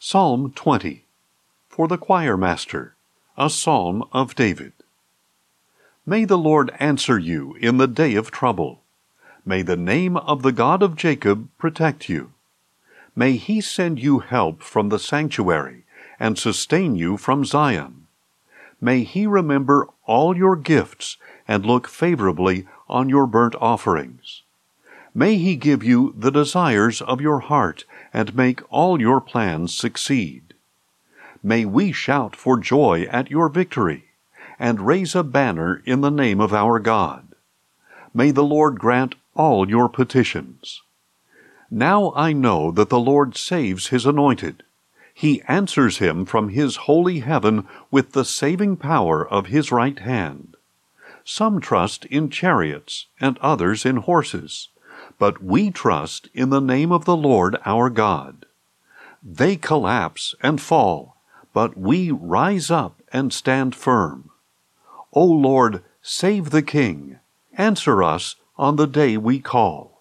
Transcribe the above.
Psalm 20. For the choir master, a psalm of David. May the Lord answer you in the day of trouble. May the name of the God of Jacob protect you. May he send you help from the sanctuary and sustain you from Zion. May he remember all your gifts and look favorably on your burnt offerings. May he give you the desires of your heart and make all your plans succeed. May we shout for joy at your victory and raise a banner in the name of our God. May the Lord grant all your petitions. Now I know that the Lord saves his anointed. He answers him from his holy heaven with the saving power of his right hand. Some trust in chariots and others in horses, but we trust in the name of the Lord our God. They collapse and fall, but we rise up and stand firm. O Lord, save the King. Answer us on the day we call.